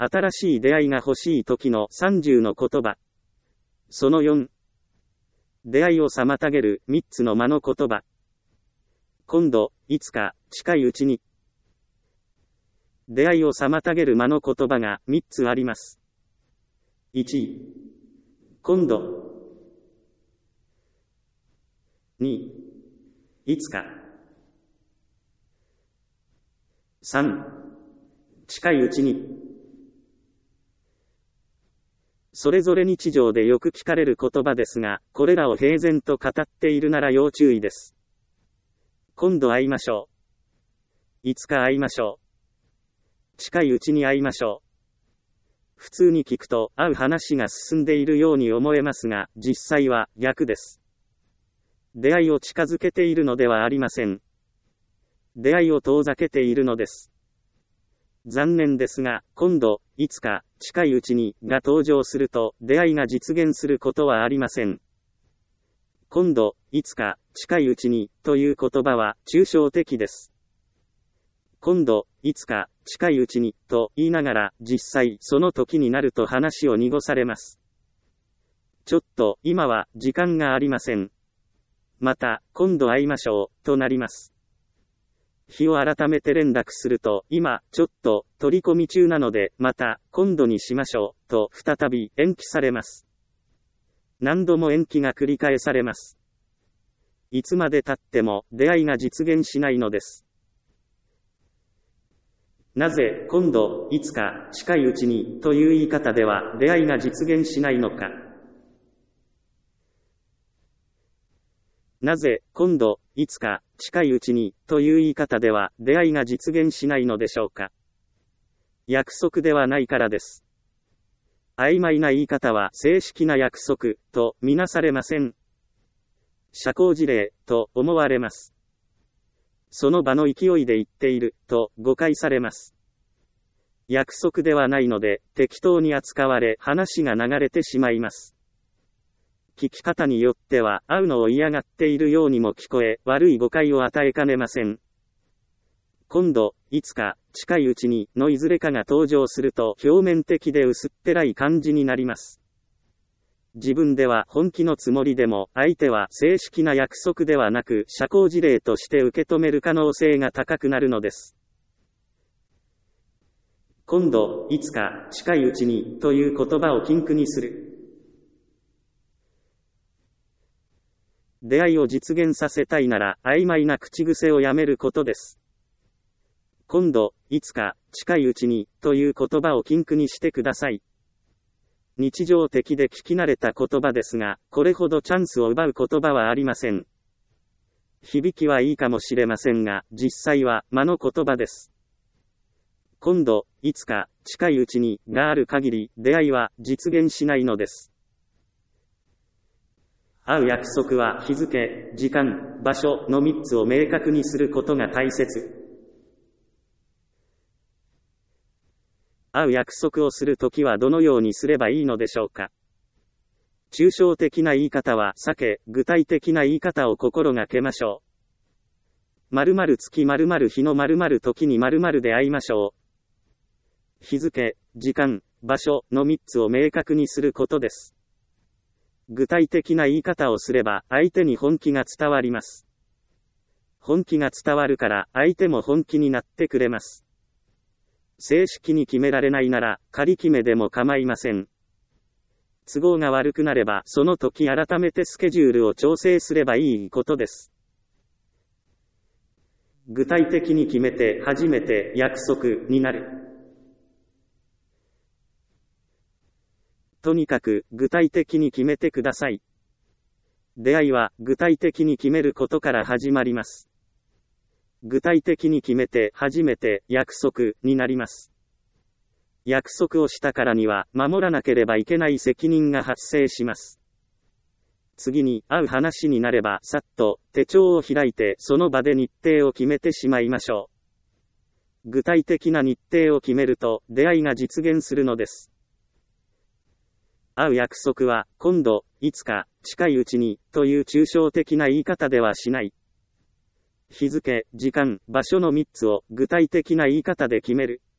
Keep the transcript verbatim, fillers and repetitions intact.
新しい出会いが欲しい時のさんじゅうの言葉。そのよん。出会いを妨げるみっつの魔の言葉。今度、いつか、近いうちに。出会いを妨げる魔の言葉がみっつあります。いち、今度。に、いつか。さん、近いうちに。それぞれ日常でよく聞かれる言葉ですが、これらを平然と語っているなら要注意です。今度会いましょう。いつか会いましょう。近いうちに会いましょう。普通に聞くと、会う話が進んでいるように思えますが、実際は逆です。出会いを近づけているのではありません。出会いを遠ざけているのです。残念ですが、今度、いつか、近いうちに、が登場すると、出会いが実現することはありません。今度、いつか、近いうちに、という言葉は、抽象的です。今度、いつか、近いうちに、と言いながら、実際、その時になると話を濁されます。ちょっと、今は、時間がありません。また、今度会いましょう、となります。日を改めて連絡すると、今、ちょっと、取り込み中なので、また、今度にしましょう、と再び延期されます。何度も延期が繰り返されます。いつまで経っても、出会いが実現しないのです。なぜ、今度、いつか、近いうちに、という言い方では、出会いが実現しないのか。なぜ、今度、いつか、近いうちに、という言い方では、出会いが実現しないのでしょうか。約束ではないからです。曖昧な言い方は正式な約束、とみなされません。社交辞令、と思われます。その場の勢いで言っている、と誤解されます。約束ではないので、適当に扱われ、話が流れてしまいます。聞き方によっては、会うのを嫌がっているようにも聞こえ、悪い誤解を与えかねません。今度、いつか、近いうちに、のいずれかが登場すると、表面的で薄っぺらい感じになります。自分では本気のつもりでも、相手は正式な約束ではなく、社交辞令として受け止める可能性が高くなるのです。今度、いつか、近いうちに、という言葉を禁句にする。出会いを実現させたいなら、曖昧な口癖をやめることです。今度、いつか、近いうちに、という言葉を禁句にしてください。日常的で聞き慣れた言葉ですが、これほどチャンスを奪う言葉はありません。響きはいいかもしれませんが、実際は魔の言葉です。今度、いつか、近いうちに、がある限り、出会いは実現しないのです。会う約束は日付、時間、場所のみっつを明確にすることが大切。会う約束をするときはどのようにすればいいのでしょうか。抽象的な言い方は避け、具体的な言い方を心がけましょう。〇〇月〇〇日の〇〇時に〇〇で会いましょう。日付、時間、場所のみっつを明確にすることです。具体的な言い方をすれば、相手に本気が伝わります。本気が伝わるから、相手も本気になってくれます。正式に決められないなら、仮決めでも構いません。都合が悪くなれば、その時改めてスケジュールを調整すればいいことです。具体的に決めて、初めて約束になる。とにかく、具体的に決めてください。出会いは、具体的に決めることから始まります。具体的に決めて、初めて、約束になります。約束をしたからには、守らなければいけない責任が発生します。次に、会う話になれば、さっと、手帳を開いて、その場で日程を決めてしまいましょう。具体的な日程を決めると、出会いが実現するのです。会う約束は、今度、いつか、近いうちに、という抽象的な言い方ではしない。日付、時間、場所のみっつを具体的な言い方で決める。